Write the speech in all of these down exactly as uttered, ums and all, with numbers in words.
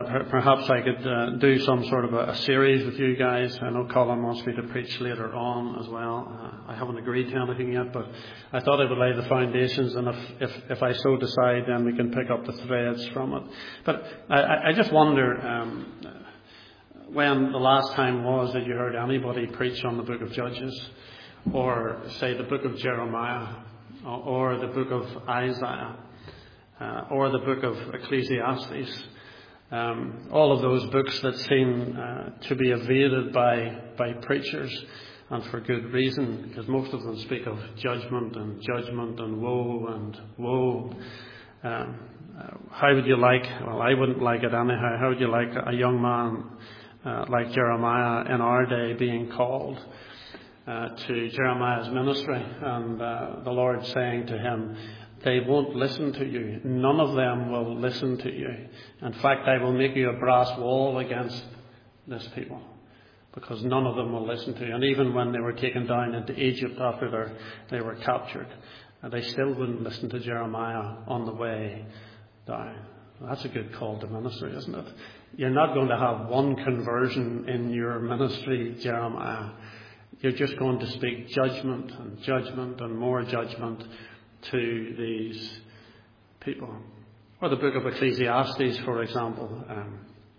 Per- Perhaps I could uh, do some sort of a, a series with you guys. I know Colin wants me to preach later on as well. Uh, I haven't agreed to anything yet, but I thought I would lay the foundations, and if, if, if I so decide, then we can pick up the threads from it. But I, I just wonder um, when the last time was that you heard anybody preach on the book of Judges, or say the book of Jeremiah, or, or the book of Isaiah, uh, or the book of Ecclesiastes. Um, all of those books that seem uh, to be evaded by, by preachers, and for good reason, because most of them speak of judgment and judgment and woe and woe. Um, uh, how would you like, well, I wouldn't like it anyhow, how would you like a young man uh, like Jeremiah in our day being called uh, to Jeremiah's ministry, and uh, the Lord saying to him, they won't listen to you. None of them will listen to you. In fact, I will make you a brass wall against this people, because none of them will listen to you. And even when they were taken down into Egypt after they were captured, they still wouldn't listen to Jeremiah on the way down. That's a good call to ministry, isn't it? You're not going to have one conversion in your ministry, Jeremiah. You're just going to speak judgment and judgment and more judgment to these people. Or the book of Ecclesiastes, for example, um,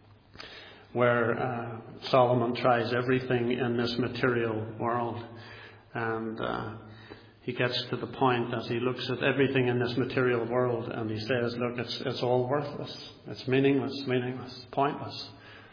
where uh, Solomon tries everything in this material world, and uh, he gets to the point as he looks at everything in this material world, and he says, look, it's, it's all worthless, it's meaningless, meaningless, pointless.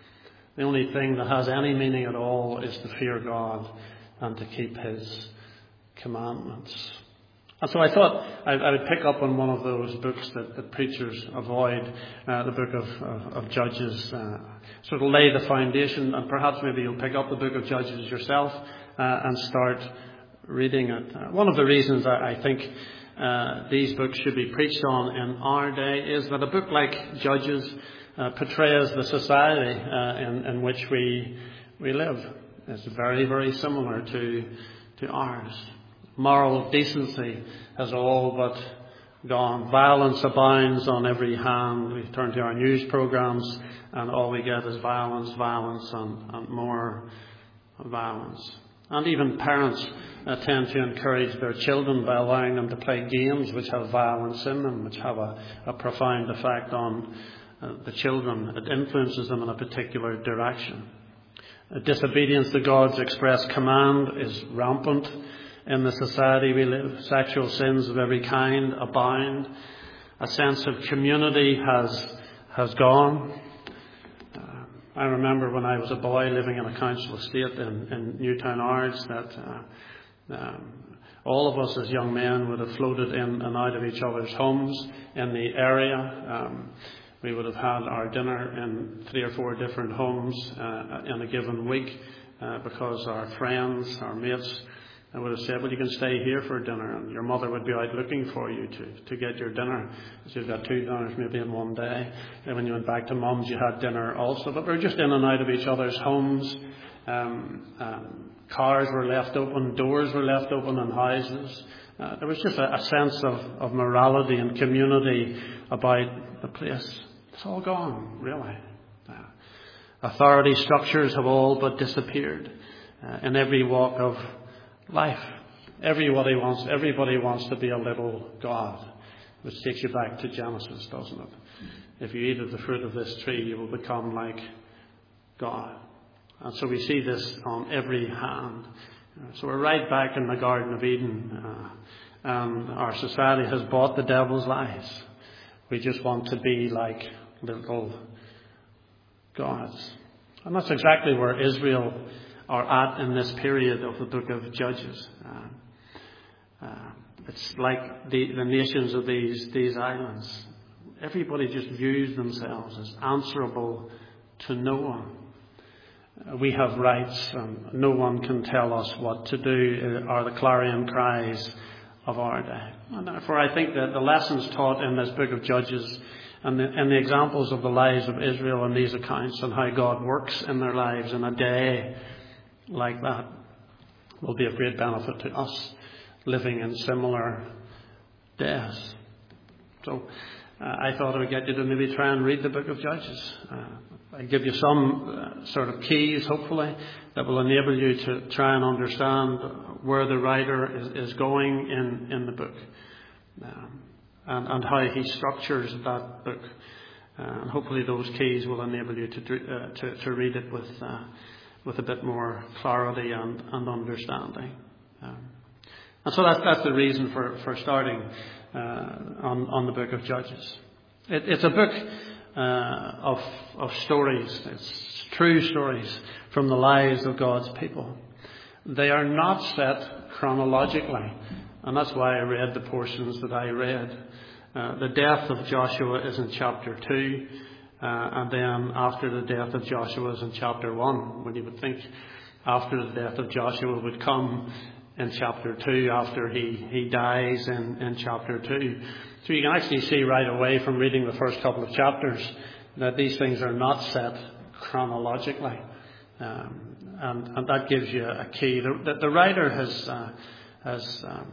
The only thing that has any meaning at all is to fear God and to keep his commandments. And so I thought I, I would pick up on one of those books that, that preachers avoid, uh, the book of, of, of Judges, uh, sort of lay the foundation, and perhaps maybe you'll pick up the book of Judges yourself uh, and start reading it. Uh, one of the reasons I, I think uh, these books should be preached on in our day is that a book like Judges uh, portrays the society uh, in, in which we we live. It's very, very similar to to ours. Moral decency has all but gone. Violence abounds on every hand. We turn to our news programs and all we get is violence, violence and, and more violence. And even parents uh, tend to encourage their children by allowing them to play games which have violence in them, which have a, a profound effect on uh, the children. It influences them in a particular direction. Uh, disobedience to God's express command is rampant in the society we live. Sexual sins of every kind abound. A sense of community has has gone. Uh, I remember when I was a boy living in a council estate in, in Newtown Ards that uh, um, all of us as young men would have floated in and out of each other's homes in the area. Um, we would have had our dinner in three or four different homes uh, in a given week uh, because our friends, our mates, I would have said, well, you can stay here for dinner, and your mother would be out looking for you to, to get your dinner. So you've got two dinners maybe in one day. And when you went back to mum's, you had dinner also. But we were just in and out of each other's homes. Um, um, cars were left open, doors were left open in houses. Uh, there was just a, a sense of, of morality and community about the place. It's all gone, really. Uh, authority structures have all but disappeared uh, in every walk of life. Everybody wants, everybody wants to be a little God, which takes you back to Genesis, doesn't it? If you eat of the fruit of this tree, you will become like God. And so we see this on every hand. So we're right back in the Garden of Eden, uh, and our society has bought the devil's lies. We just want to be like little gods. And that's exactly where Israel are at in this period of the book of Judges. Uh, uh, it's like the, the nations of these, these islands. Everybody just views themselves as answerable to no one. Uh, we have rights and no one can tell us what to do, are the clarion cries of our day. And therefore I think that the lessons taught in this book of Judges and the, and the examples of the lives of Israel in these accounts and how God works in their lives in a day like that will be of great benefit to us living in similar days. So uh, I thought I would get you to maybe try and read the book of Judges. Uh, I give you some uh, sort of keys, hopefully, that will enable you to try and understand where the writer is, is going in, in the book, um, and, and how he structures that book. Uh, and hopefully those keys will enable you to uh, to, to read it with uh, with a bit more clarity and, and understanding. Um, and so that's that's the reason for, for starting uh, on on the book of Judges. It, it's a book uh, of of stories. It's true stories from the lives of God's people. They are not set chronologically, and that's why I read the portions that I read. Uh, the death of Joshua is in chapter two, uh, and then after the death of Joshua is in chapter one. When you would think after the death of Joshua would come in chapter two, after he, he dies in, in chapter two. So you can actually see right away from reading the first couple of chapters that these things are not set chronologically. Um, and, and that gives you a key. The, the, the writer has, uh, has um,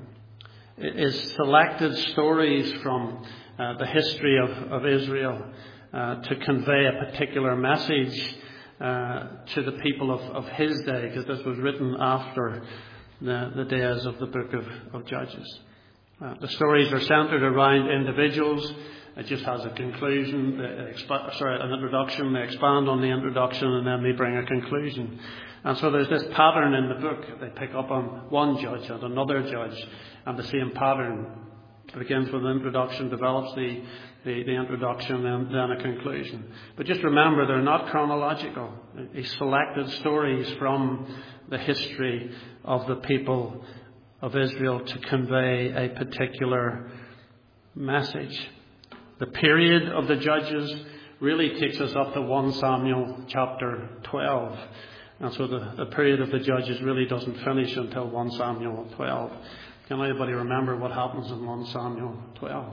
is selected stories from uh, the history of, of Israel uh, to convey a particular message uh, to the people of, of his day, because this was written after the, the days of the book of, of Judges. Uh, the stories are centered around individuals. It just has a conclusion, they exp- sorry, an introduction, they expand on the introduction, and then they bring a conclusion. And so there's this pattern in the book. They pick up on one judge and another judge, and the same pattern. It begins with an introduction, develops the, the, the introduction, and then a conclusion. But just remember, they're not chronological. He selected stories from the history of the people of Israel to convey a particular message. The period of the Judges really takes us up to First Samuel chapter twelve. And so the, the period of the Judges really doesn't finish until First Samuel twelve. Can anybody remember what happens in First Samuel twelve?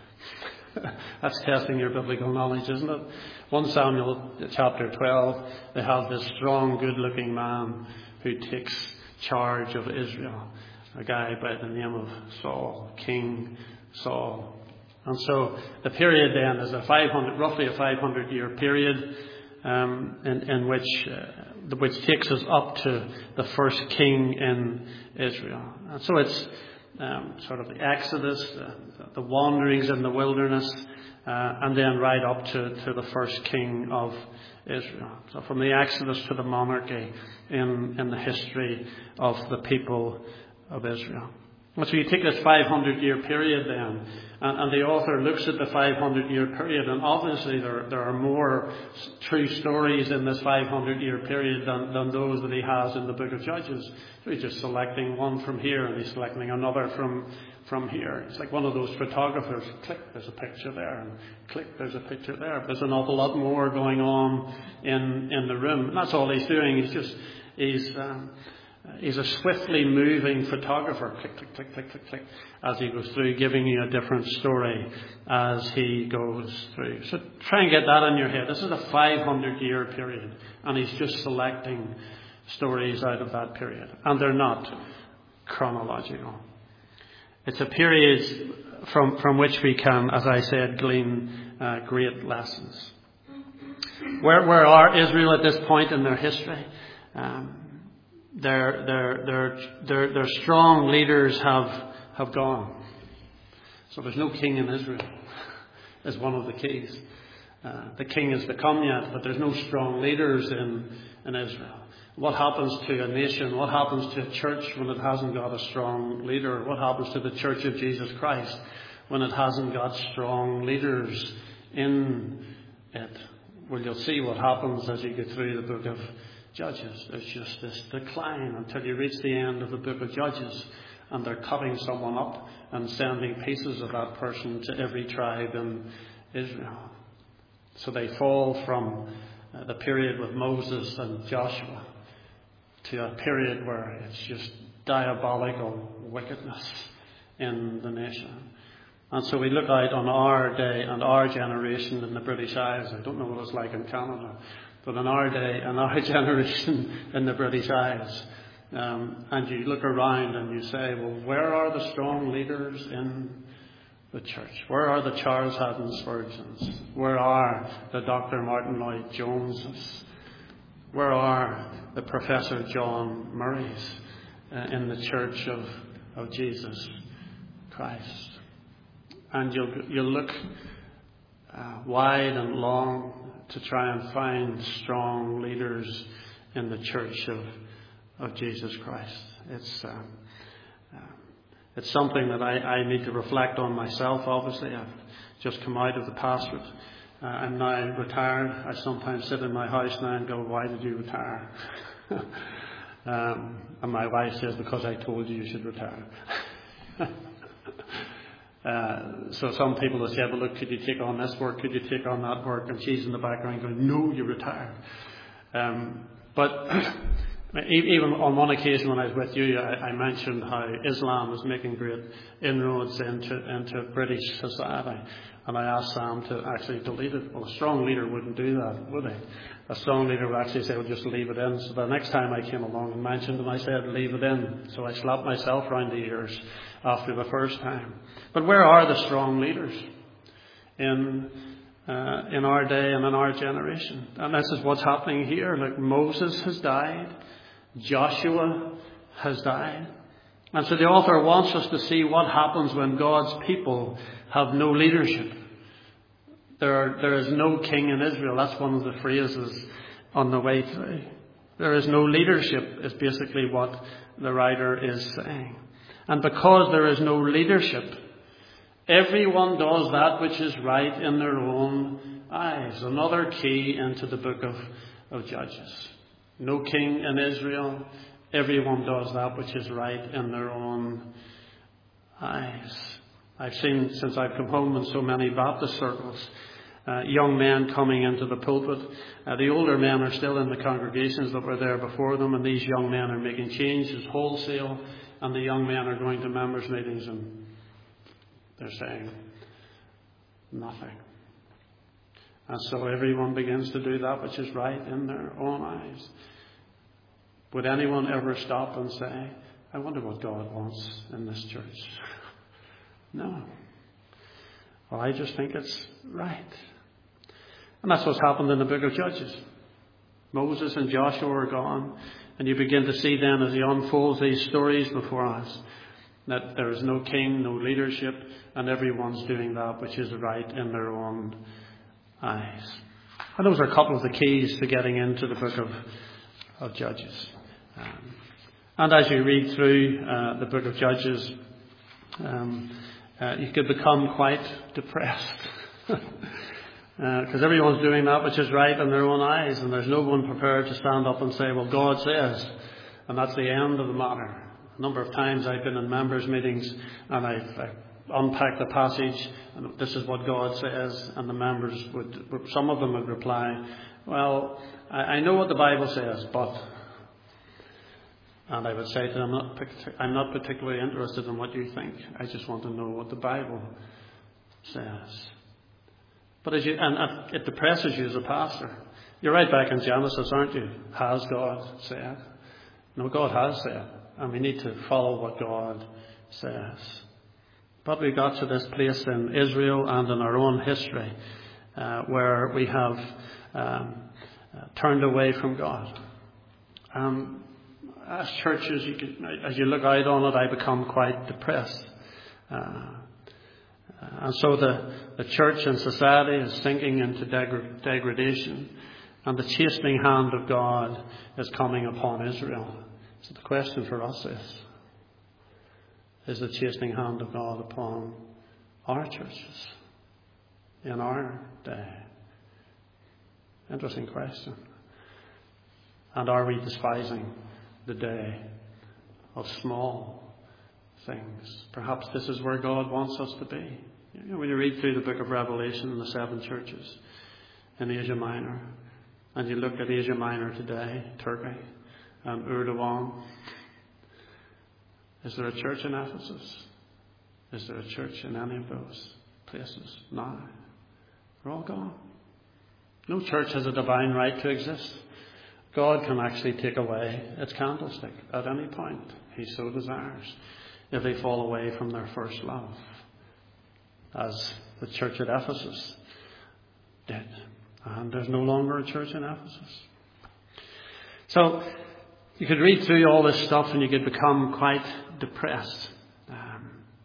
That's testing your biblical knowledge, isn't it? First Samuel chapter twelve, they have this strong, good-looking man who takes charge of Israel. A guy by the name of Saul, King Saul. And so the period then is a five hundred, roughly a five hundred year period, um, in, in which, uh, which takes us up to the first king in Israel. And so it's um, sort of the Exodus, the, the wanderings in the wilderness, uh, and then right up to, to the first king of Israel. So from the Exodus to the monarchy in, in the history of the people of Israel. And so you take this five hundred year period then, and, and the author looks at the five hundred year period, and obviously there, there are more true stories in this five hundred year period than, than those that he has in the book of Judges. So he's just selecting one from here, and he's selecting another from, from here. It's like one of those photographers. Click, there's a picture there, and click, there's a picture there. There's an awful lot more going on in, in the room. And that's all he's doing. He's just, he's, um, He's a swiftly moving photographer, click, click, click, click, click, click, as he goes through, giving you a different story as he goes through. So try and get that in your head. This is a five hundred year period, and he's just selecting stories out of that period. And they're not chronological. It's a period from, from which we can, as I said, glean uh, great lessons. Where, where are Israel at this point in their history? Um, Their, their, their, their, their strong leaders have, have gone. So there's no king in Israel, is one of the keys. Uh, the king is to come yet, but there's no strong leaders in, in Israel. What happens to a nation? What happens to a church when it hasn't got a strong leader? What happens to the Church of Jesus Christ when it hasn't got strong leaders in it? Well, you'll see what happens as you get through the book of Judges. There's just this decline until you reach the end of the book of Judges, and they're cutting someone up and sending pieces of that person to every tribe in Israel. So they fall from uh, the period with Moses and Joshua to a period where it's just diabolical wickedness in the nation. And so we look out on our day and our generation in the British Isles. I don't know what it's like in Canada, but in our day and our generation in the British Isles, um, and you look around and you say, well, where are the strong leaders in the church? Where are the Charles Haddon Spurgeons? Where are the Doctor Martin Lloyd Joneses? Where are the Professor John Murrays uh, in the church of, of Jesus Christ? And you'll, you'll look uh, wide and long to try and find strong leaders in the church of, of Jesus Christ. It's um, uh, it's something that I, I need to reflect on myself, obviously. I've just come out of the pastorate. Uh, I'm now retired. I sometimes sit in my house now and go, why did you retire? um, and my wife says, because I told you you should retire. Uh, so some people will say, well, look, could you take on this work? Could you take on that work? And she's in the background going, no, you're retired. Um, but even on one occasion when I was with you, I, I mentioned how Islam was making great inroads into, into British society. And I asked Sam to actually delete it. Well, a strong leader wouldn't do that, would he? A strong leader would actually say, well, just leave it in. So the next time I came along and mentioned it, I said, leave it in. So I slapped myself round the ears after the first time. But where are the strong leaders in uh, in our day and in our generation? And this is what's happening here. Like Moses has died. Joshua has died. And so the author wants us to see what happens when God's people have no leadership. There, are, there is no king in Israel. That's one of the phrases on the way through. There is no leadership is basically what the writer is saying. And because there is no leadership, everyone does that which is right in their own eyes. Another key into the book of, of Judges. No king in Israel. Everyone does that which is right in their own eyes. I've seen, since I've come home in so many Baptist circles, uh, young men coming into the pulpit. Uh, the older men are still in the congregations that were there before them, and these young men are making changes wholesale, and the young men are going to members' meetings and they're saying nothing. And so everyone begins to do that which is right in their own eyes. Would anyone ever stop and say, I wonder what God wants in this church? No. Well, I just think it's right. And that's what's happened in the book of Judges. Moses and Joshua are gone. And you begin to see then as he unfolds these stories before us that there is no king, no leadership, and everyone's doing that which is right in their own eyes. And those are a couple of the keys to getting into the book of, of Judges. Um, and as you read through uh, the book of Judges, um, uh, you could become quite depressed. Because uh, everyone's doing that which is right in their own eyes, and there's no one prepared to stand up and say, well, God says, and that's the end of the matter. A number of times I've been in members' meetings and I've, I've unpacked the passage, and this is what God says, and the members would, some of them would reply, well, I, I know what the Bible says, but, and I would say to them, I'm not, I'm not particularly interested in what you think. I just want to know what the Bible says. But as you, and it depresses you as a pastor. You're right back in Genesis, aren't you? Has God said? No, God has said. And we need to follow what God says. But we got to this place in Israel and in our own history uh, where we have um, uh, turned away from God. Um, as churches, you can, as you look out on it, I become quite depressed. Uh, And so the, the church and society is sinking into degra- degradation, and the chastening hand of God is coming upon Israel. So the question for us is, is the chastening hand of God upon our churches in our day? Interesting question. And are we despising the day of small things? Perhaps this is where God wants us to be. You know, when you read through the book of Revelation and the seven churches in Asia Minor, and you look at Asia Minor today, Turkey and Erdogan, is there a church in Ephesus? Is there a church in any of those places now? They're all gone. No church has a divine right to exist. God can actually take away its candlestick at any point He so desires if they fall away from their first love. as the church at Ephesus did. And there's no longer a church in Ephesus. So you could read through all this stuff and you could become quite depressed. Um,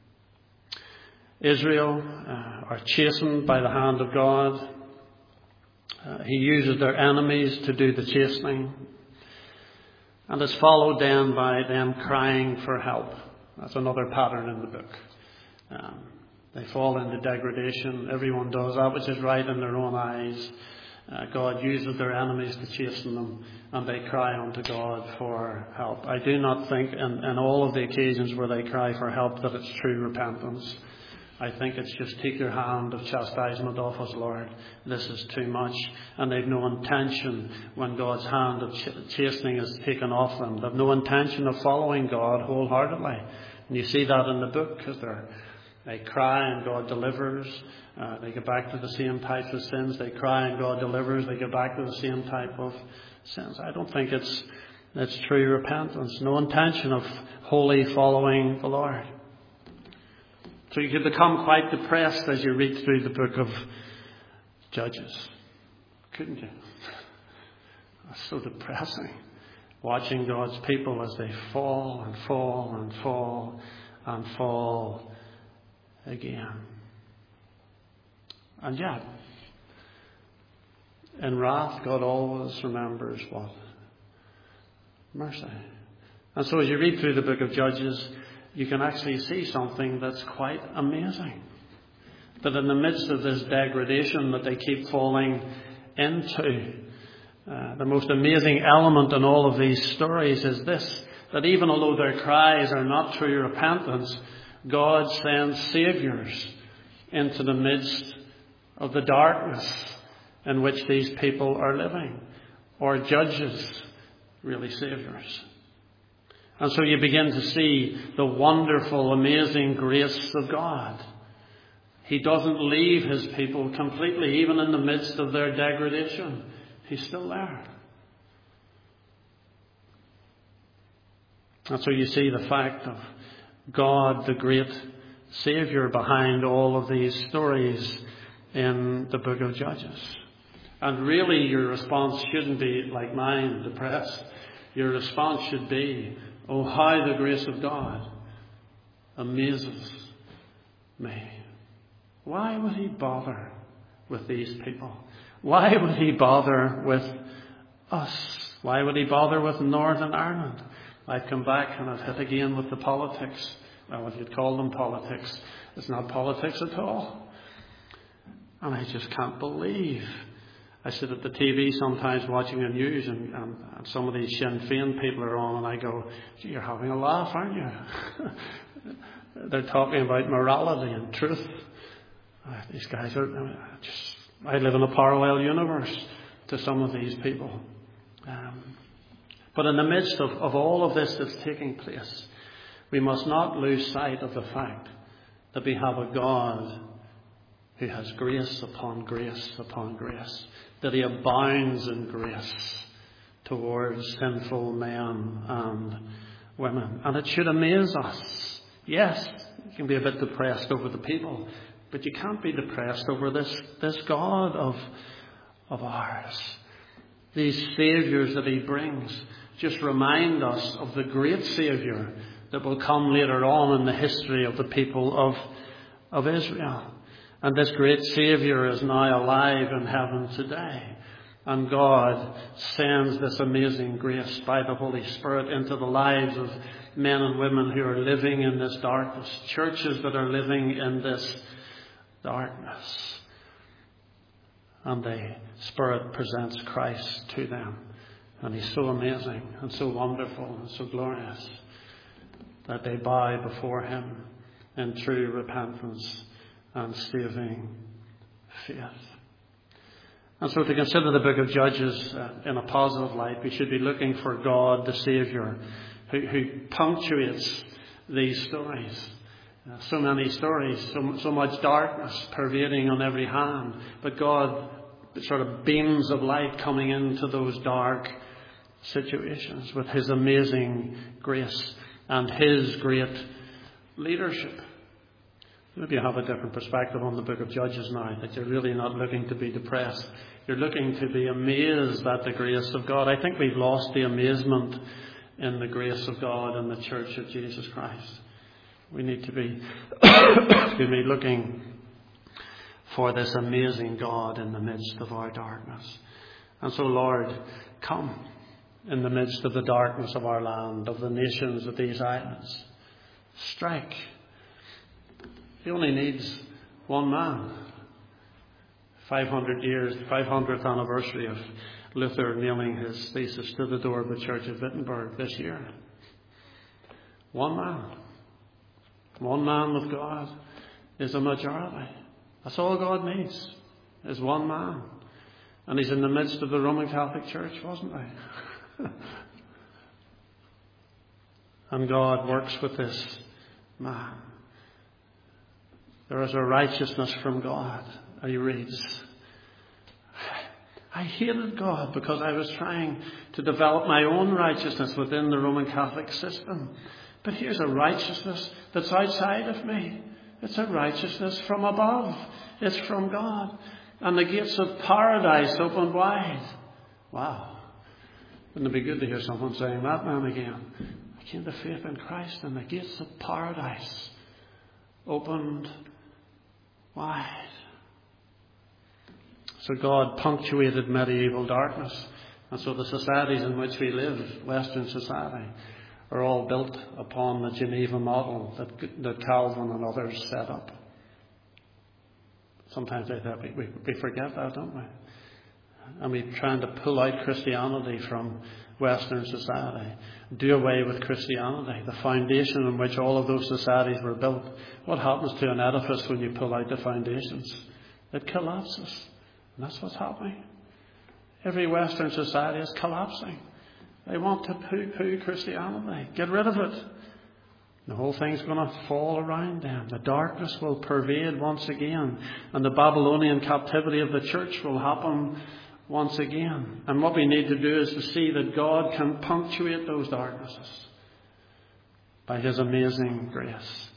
Israel uh, are chastened by the hand of God. Uh, he uses their enemies to do the chastening. And it's followed then by them crying for help. That's another pattern in the book. Um, they fall into degradation. Everyone does that which is right in their own eyes. Uh, God uses their enemies to chasten them, and they cry unto God for help. I do not think in, in all of the occasions where they cry for help that it's true repentance. I think it's just take your hand of chastisement off us, Lord. This is too much. And they've no intention when God's hand of ch- chastening is taken off them. They've no intention of following God wholeheartedly. And you see that in the book, because they're They cry and God delivers. Uh, they get back to the same types of sins. They cry and God delivers. They get back to the same type of sins. I don't think it's it's true repentance. No intention of wholly following the Lord. So you could become quite depressed as you read through the book of Judges. Couldn't you? That's so depressing. Watching God's people as they fall and fall and fall and fall again. And yet, in wrath, God always remembers what? Mercy. And so as you read through the book of Judges, you can actually see something that's quite amazing. That in the midst of this degradation that they keep falling into, uh, the most amazing element in all of these stories is this, that even although their cries are not true repentance, God sends saviours into the midst of the darkness in which these people are living. Or judges, really saviours. And so you begin to see the wonderful, amazing grace of God. He doesn't leave his people completely, even in the midst of their degradation. He's still there. And so you see the fact of God, the great Saviour, behind all of these stories in the book of Judges. And really your response shouldn't be like mine, depressed. Your response should be, oh, how the grace of God amazes me. Why would he bother with these people? Why would he bother with us? Why would he bother with Northern Ireland? I've come back and I've hit again with the politics. Well, if you'd call them politics, it's not politics at all. And I just can't believe. I sit at the T V sometimes watching the news and, and, and some of these Sinn Féin people are on and I go, gee, you're having a laugh, aren't you? They're talking about morality and truth. Uh, these guys are just, I live in a parallel universe to some of these people. Um, but in the midst of, of all of this that's taking place, we must not lose sight of the fact that we have a God who has grace upon grace upon grace, that he abounds in grace towards sinful men and women. And it should amaze us. Yes, you can be a bit depressed over the people, but you can't be depressed over this, this God of, of ours. These saviours that he brings just remind us of the great Saviour that will come later on in the history of the people of, of Israel. And this great Saviour is now alive in heaven today. And God sends this amazing grace by the Holy Spirit into the lives of men and women who are living in this darkness, churches that are living in this darkness. And the Spirit presents Christ to them. And he's so amazing and so wonderful and so glorious that they bow before him in true repentance and saving faith. And so to consider the book of Judges uh, in a positive light, we should be looking for God, the Saviour, who, who punctuates these stories. Uh, so many stories, so, so much darkness pervading on every hand, but God sort of beams of light coming into those dark situations with his amazing grace and his great leadership. Maybe you have a different perspective on the book of Judges now, that you're really not looking to be depressed. You're looking to be amazed at the grace of God. I think we've lost the amazement in the grace of God in the Church of Jesus Christ. We need to be excuse me, looking for this amazing God in the midst of our darkness. And so, Lord, come in the midst of the darkness of our land, of the nations of these islands. Strike. He only needs one man. five hundred years, five hundredth anniversary of Luther nailing his thesis to the door of the Church of Wittenberg this year. One man. One man with God is a majority. That's all God needs, is one man. And he's in the midst of the Roman Catholic Church, wasn't he? And God works with this man. There is a righteousness from God. And he reads, I hated God because I was trying to develop my own righteousness within the Roman Catholic system. But here's a righteousness that's outside of me. It's a righteousness from above. It's from God. And the gates of paradise open wide. Wow. Wouldn't it be good to hear someone saying that now and again? I came to faith in Christ and the gates of paradise opened wide. So God punctuated medieval darkness. And so the societies in which we live, Western society, are all built upon the Geneva model that, that Calvin and others set up. Sometimes I think we, we, we forget that, don't we? And we're trying to pull out Christianity from Western society, do away with Christianity, the foundation on which all of those societies were built. What happens to an edifice when you pull out the foundations? It collapses. And that's what's happening. Every Western society is collapsing. They want to poo-poo Christianity. Get rid of it. The whole thing's going to fall around them. The darkness will pervade once again. And the Babylonian captivity of the church will happen once again. And what we need to do is to see that God can punctuate those darknesses by his amazing grace.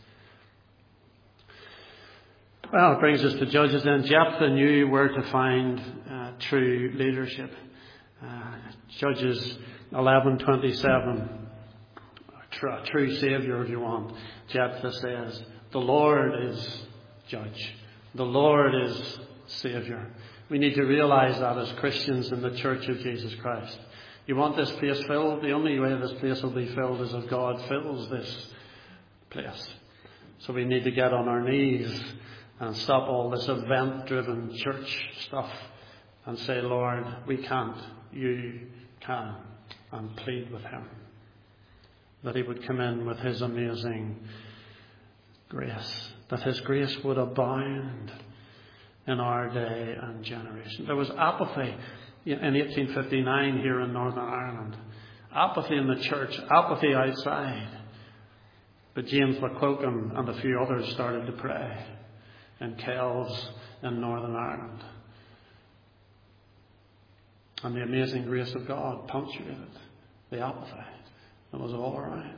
Well, it brings us to Judges then. Jephthah knew where to find uh, true leadership. Uh, Judges eleven twenty-seven. A true Saviour, if you want. Jephthah says, the Lord is judge. The Lord is Saviour. We need to realise that as Christians in the Church of Jesus Christ. You want this place filled? The only way this place will be filled is if God fills this place. So we need to get on our knees and stop all this event-driven church stuff and say, Lord, we can't. You can. And plead with him that he would come in with his amazing grace, that his grace would abound in our day and generation. There was apathy in eighteen fifty-nine here in Northern Ireland. Apathy in the church, apathy outside. But James McQuilkin and a few others started to pray in Kells in Northern Ireland. And the amazing grace of God punctuated the apathy that was all around.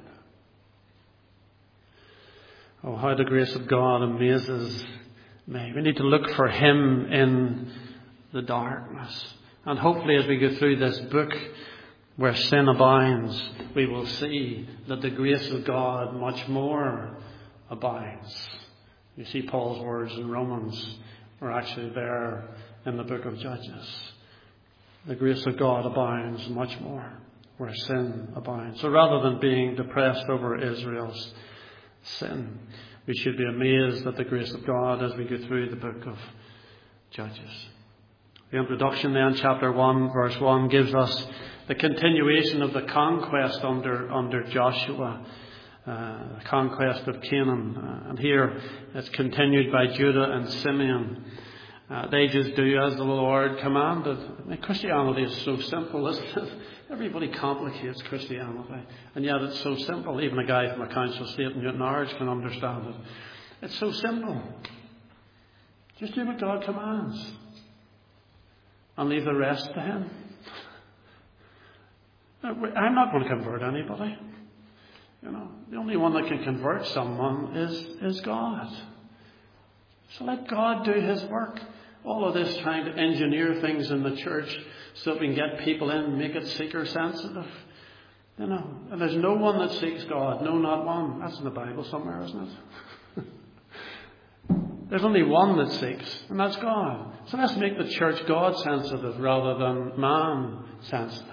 Oh, how the grace of God amazes me. We need to look for him in the darkness. And hopefully as we go through this book where sin abounds, we will see that the grace of God much more abounds. You see Paul's words in Romans are actually there in the book of Judges. The grace of God abounds much more where sin abounds. So rather than being depressed over Israel's sin, we should be amazed at the grace of God as we go through the book of Judges. The introduction then, chapter one, verse one, gives us the continuation of the conquest under, under Joshua, uh, the conquest of Canaan. Uh, and here it's continued by Judah and Simeon. Uh, they just do as the Lord commanded. I mean, Christianity is so simple, isn't it? Everybody complicates Christianity. And yet it's so simple. Even a guy from a council estate in Newtownards can understand it. It's so simple. Just do what God commands. And leave the rest to him. I'm not going to convert anybody. You know, the only one that can convert someone is, is God. So let God do his work. All of this trying to engineer things in the church so that we can get people in, make it seeker sensitive. You know, and there's no one that seeks God. No, not one. That's in the Bible somewhere, isn't it? There's only one that seeks, and that's God. So let's make the church God sensitive rather than man sensitive.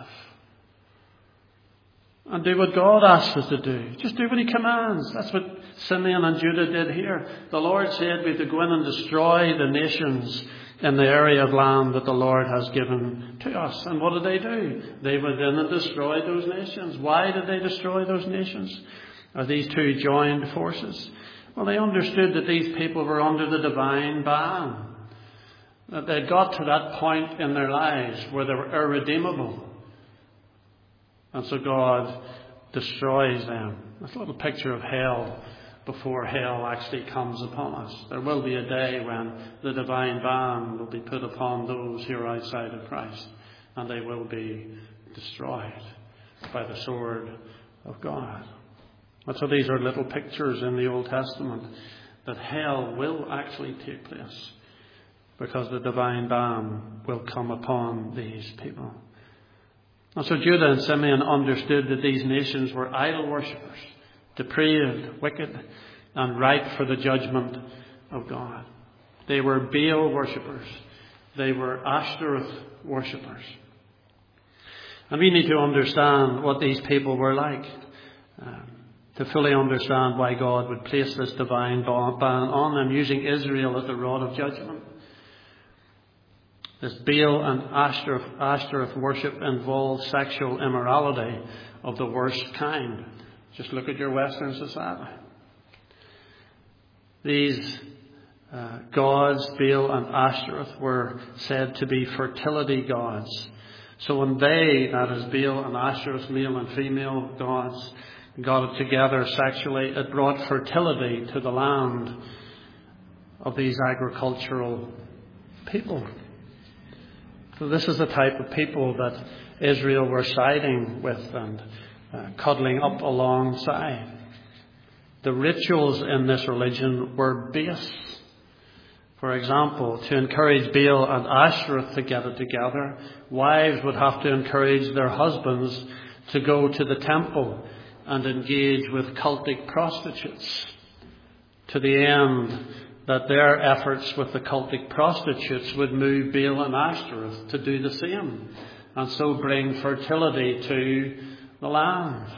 And do what God asks us to do. Just do what he commands. That's what Simeon and Judah did here. The Lord said we have to go in and destroy the nations in the area of land that the Lord has given to us. And what did they do? They went in and destroyed those nations. Why did they destroy those nations? Are these two joined forces? Well, they understood that these people were under the divine ban. That they got to that point in their lives where they were irredeemable. And so God destroys them. That's a little picture of hell before hell actually comes upon us. There will be a day when the divine ban will be put upon those who are outside of Christ. And they will be destroyed by the sword of God. And so these are little pictures in the Old Testament that hell will actually take place because the divine ban will come upon these people. And so Judah and Simeon understood that these nations were idol worshippers, depraved, wicked, and ripe for the judgment of God. They were Baal worshippers. They were Ashtoreth worshippers. And we need to understand what these people were like. Um, to fully understand why God would place this divine ban on them, using Israel as the rod of judgment. This Baal and Ashtoreth, Ashtoreth worship involves sexual immorality of the worst kind. Just look at your Western society. These uh, gods, Baal and Ashtoreth, were said to be fertility gods. So when they, that is Baal and Ashtoreth, male and female gods, got it together sexually, it brought fertility to the land of these agricultural people. So this is the type of people that Israel were siding with and uh, cuddling up alongside. The rituals in this religion were base. For example, to encourage Baal and Ashtoreth to get it together, wives would have to encourage their husbands to go to the temple and engage with cultic prostitutes, to the end that their efforts with the cultic prostitutes would move Baal and Ashtoreth to do the same, and so bring fertility to the land.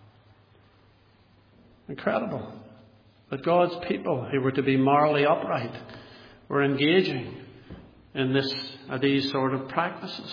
Incredible that God's people, who were to be morally upright, were engaging in this, uh, these sort of practices.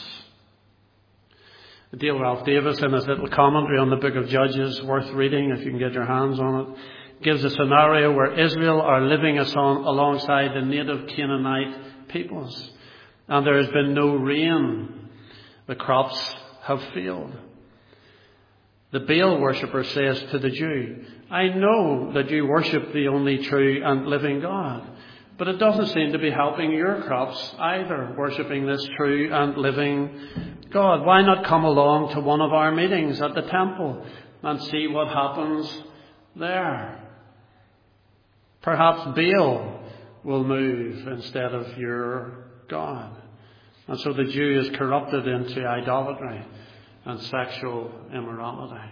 Dale Ralph Davis, in his little commentary on the book of Judges, worth reading if you can get your hands on it, gives a scenario where Israel are living alongside the native Canaanite peoples. And there has been no rain. The crops have failed. The Baal worshipper says to the Jew, I know that you worship the only true and living God, but it doesn't seem to be helping your crops either, worshipping this true and living God. Why not come along to one of our meetings at the temple and see what happens there? Perhaps Baal will move instead of your God. And so the Jew is corrupted into idolatry and sexual immorality.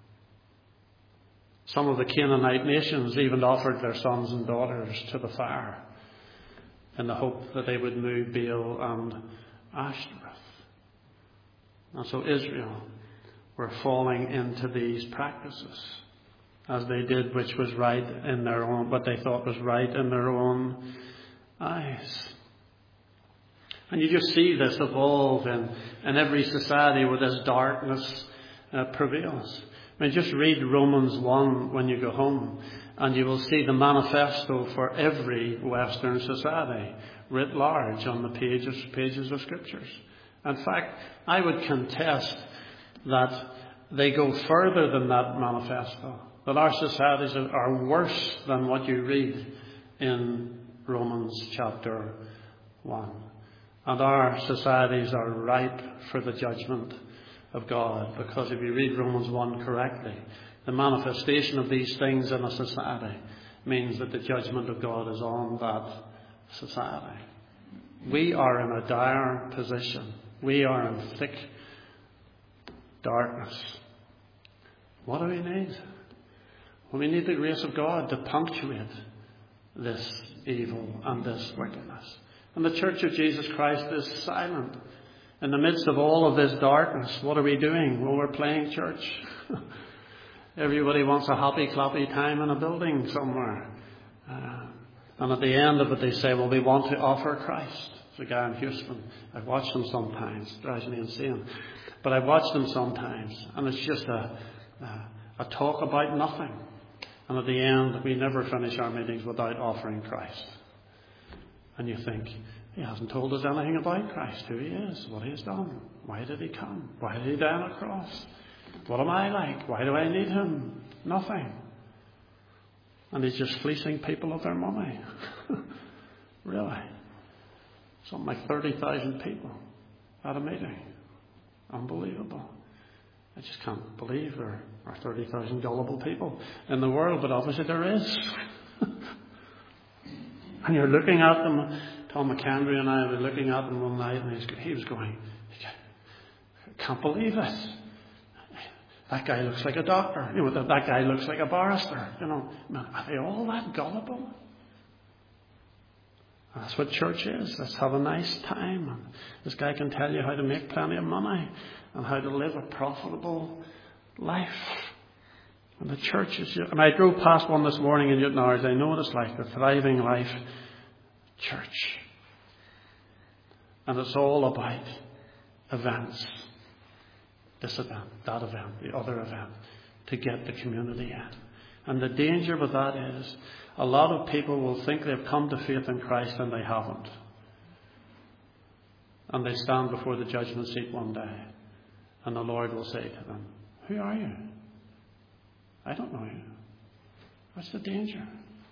Some of the Canaanite nations even offered their sons and daughters to the fire in the hope that they would move Baal and Ashtoreth. And so Israel were falling into these practices as they did, which was right in their own, what they thought was right in their own eyes. And you just see this evolve in, in every society where this darkness uh, prevails. I mean, just read Romans one when you go home, and you will see the manifesto for every Western society writ large on the pages, pages of Scriptures. In fact, I would contest that they go further than that manifesto, that our societies are worse than what you read in Romans chapter one. And our societies are ripe for the judgment of God, because if you read Romans one correctly, the manifestation of these things in a society means that the judgment of God is on that society. We are in a dire position. We are in thick darkness. What do we need? Well, we need the grace of God to punctuate this evil and this wickedness. And the Church of Jesus Christ is silent. In the midst of all of this darkness, what are we doing? Well, we're playing church. Everybody wants a happy, clappy time in a building somewhere. Uh, and at the end of it, they say, well, we want to offer Christ. There's a guy in Houston. I've watched him sometimes. It drives me insane. But I've watched him sometimes. And it's just a, a, a talk about nothing. And at the end, we never finish our meetings without offering Christ. And you think, he hasn't told us anything about Christ, who he is, what he has done. Why did he come? Why did he die on a cross? What am I like? Why do I need him? Nothing. And he's just fleecing people of their money. Really. Something like thirty thousand people at a meeting. Unbelievable. I just can't believe there are thirty thousand gullible people in the world, but obviously there is. And you're looking at them. Tom McHenry and I were looking at them one night, and he was going, I can't believe it. That guy looks like a doctor. You know, that, that guy looks like a barrister. You know, man, are they all that gullible? That's what church is. Let's have a nice time. And this guy can tell you how to make plenty of money and how to live a profitable life. And the church is... And I drove past one this morning in Newton Hours. I know what it's like, the Thriving Life Church. And it's all about events. This event, that event, the other event, to get the community in. And the danger with that is a lot of people will think they've come to faith in Christ and they haven't. And they stand before the judgment seat one day. And the Lord will say to them, who are you? I don't know you. What's the danger?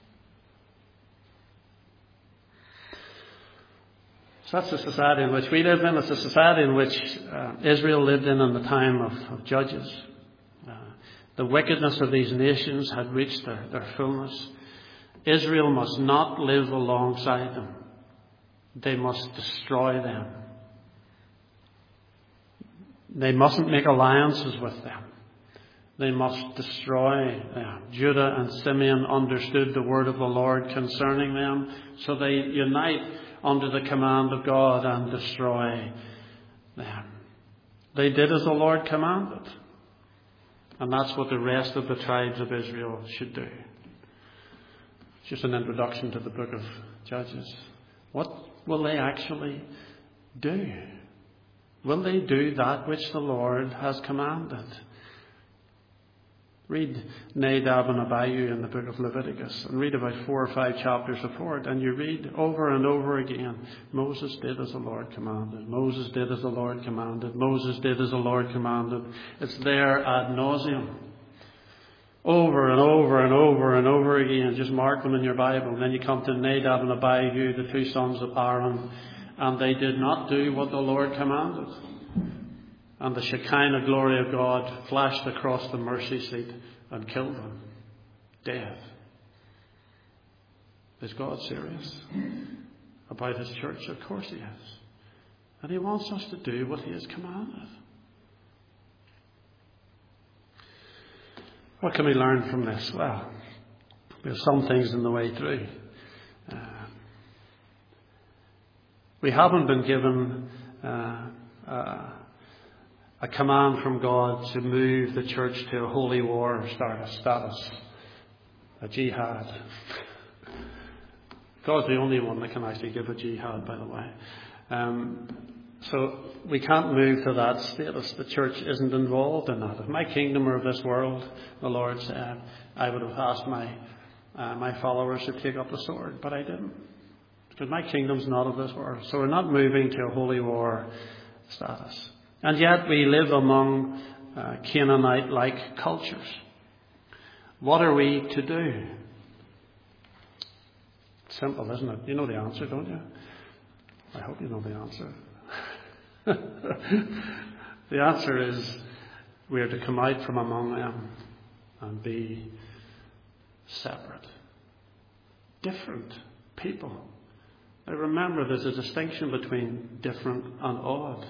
So that's the society in which we live in. It's a society in which uh, Israel lived in in the time of, of Judges. Uh, the wickedness of these nations had reached their, their fullness. Israel must not live alongside them. They must destroy them. They mustn't make alliances with them. They must destroy them. Judah and Simeon understood the word of the Lord concerning them, so they unite under the command of God and destroy them. They did as the Lord commanded. And that's what the rest of the tribes of Israel should do. It's just an introduction to the book of Judges. What will they actually do? Will they do that which the Lord has commanded? Read Nadab and Abihu in the book of Leviticus and read about four or five chapters before it, and you read over and over again, Moses did as the Lord commanded. Moses did as the Lord commanded. Moses did as the Lord commanded. It's there ad nauseum. Over and over and over and over again. Just mark them in your Bible. And then you come to Nadab and Abihu, the two sons of Aaron, and they did not do what the Lord commanded. And the Shekinah glory of God flashed across the mercy seat and killed them. Death. Is God serious about his church? Of course he is. And he wants us to do what he has commanded. What can we learn from this? Well, there's some things in the way through. Uh, we haven't been given uh, uh, a command from God to move the church to a holy war status, a jihad. God's the only one that can actually give a jihad, by the way. Um, so we can't move to that status. The church isn't involved in that. If my kingdom were of this world, the Lord said, I would have asked my uh, my followers to take up the sword, but I didn't. Because my kingdom's not of this world. So we're not moving to a holy war status. And yet we live among uh, Canaanite-like cultures. What are we to do? Simple, isn't it? You know the answer, don't you? I hope you know the answer. The answer is we are to come out from among them and be separate. Different people. Now remember, there's a distinction between different and odd.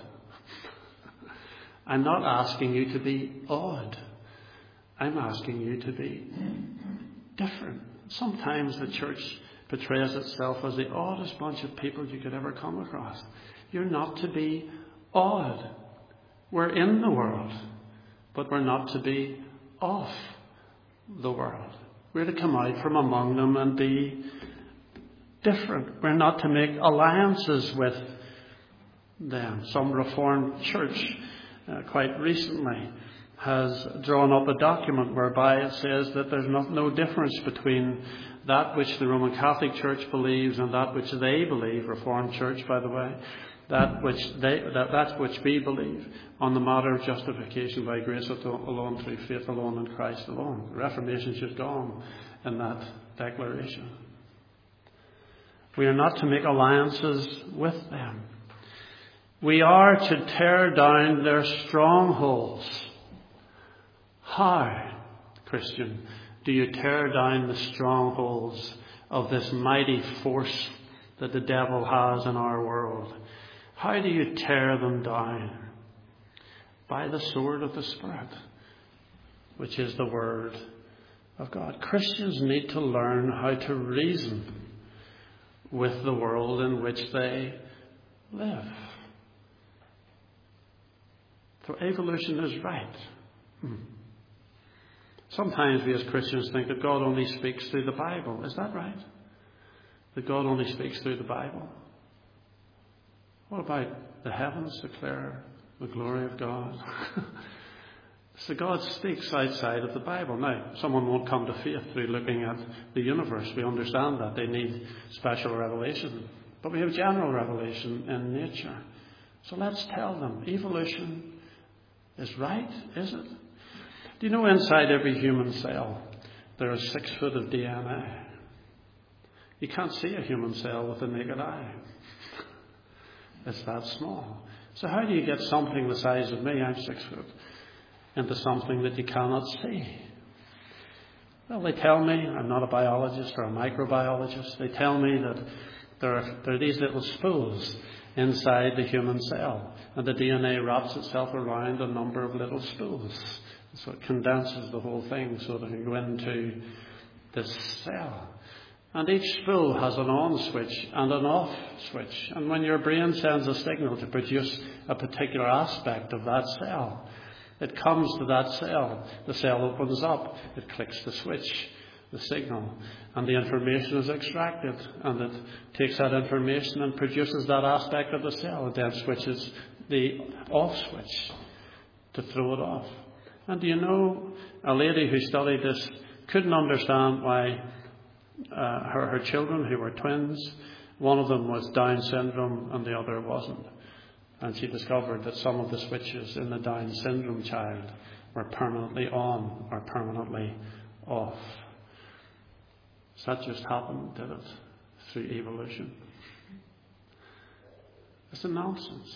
I'm not asking you to be odd. I'm asking you to be different. Sometimes the church portrays itself as the oddest bunch of people you could ever come across. You're not to be odd. We're in the world, but we're not to be of the world. We're to come out from among them and be different. We're not to make alliances with them. Some Reformed church uh, quite recently has drawn up a document whereby it says that there's not, no difference between that which the Roman Catholic Church believes and that which they believe, Reformed Church, by the way, that which they, that, that which we believe on the matter of justification by grace alone, through faith alone, in Christ alone. The Reformation's just gone in that declaration. We are not to make alliances with them. We are to tear down their strongholds. How, Christian, do you tear down the strongholds of this mighty force that the devil has in our world? How do you tear them down? By the sword of the Spirit, which is the Word of God. Christians need to learn how to reason with the world in which they live. So evolution is right. Hmm. Sometimes we as Christians think that God only speaks through the Bible. Is that right? That God only speaks through the Bible? What about the heavens declare the glory of God? So God speaks outside of the Bible. Now, someone won't come to faith through looking at the universe. We understand that. They need special revelation. But we have general revelation in nature. So let's tell them evolution is right, is it? Do you know inside every human cell there is six foot of D N A? You can't see a human cell with the naked eye. It's that small. So how do you get something the size of me, I'm six foot, into something that you cannot see? Well, they tell me, I'm not a biologist or a microbiologist, they tell me that there are, there are these little spools inside the human cell, and the D N A wraps itself around a number of little spools. So it condenses the whole thing so that it can go into this cell. And each spool has an on switch and an off switch. And when your brain sends a signal to produce a particular aspect of that cell, it comes to that cell. The cell opens up. It clicks the switch, the signal, and the information is extracted. And it takes that information and produces that aspect of the cell. It then switches the off switch to throw it off. And do you know, a lady who studied this couldn't understand why uh, her, her children, who were twins, one of them was Down syndrome and the other wasn't. And she discovered that some of the switches in the Down syndrome child were permanently on or permanently off. So that just happened, did it? Through evolution. It's a nonsense.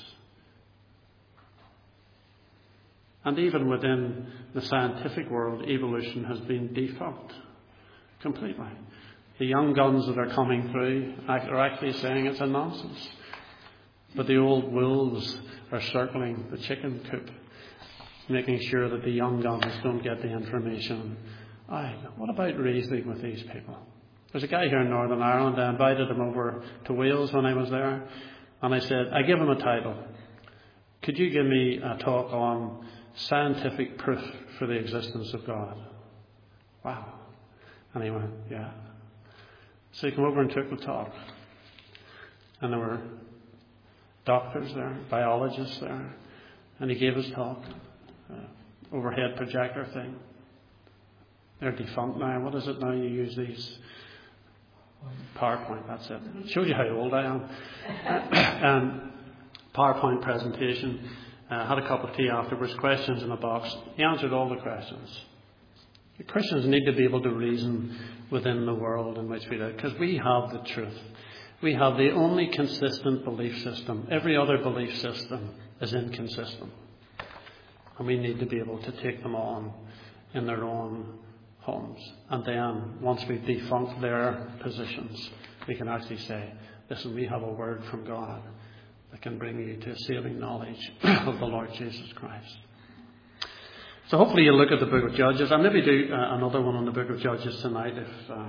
And even within the scientific world, evolution has been defunct completely. The young guns that are coming through are actually saying it's a nonsense. But the old wolves are circling the chicken coop, making sure that the young guns don't get the information. Aye, what about reasoning with these people? There's a guy here in Northern Ireland. I invited him over to Wales when I was there. And I said, I give him a title. Could you give me a talk on scientific proof for the existence of God? Wow. And he went, yeah. So he came over and took the talk. And there were doctors there, biologists there. And he gave his talk. Uh, overhead projector thing. They're defunct now. What is it now? You use these PowerPoint, that's it. It shows you how old I am. um, PowerPoint presentation. Uh, had a cup of tea afterwards, questions in a box. He answered all the questions. The Christians need to be able to reason within the world in which we live, because we have the truth. We have the only consistent belief system. Every other belief system is inconsistent. And we need to be able to take them on in their own homes. And then, once we've defunct their positions, we can actually say, listen, we have a word from God that can bring you to a saving knowledge of the Lord Jesus Christ. So hopefully you'll look at the book of Judges. I'll maybe do uh, another one on the book of Judges tonight if, uh,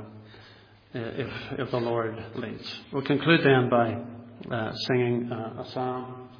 if, if the Lord leads. We'll conclude then by uh, singing uh, a psalm.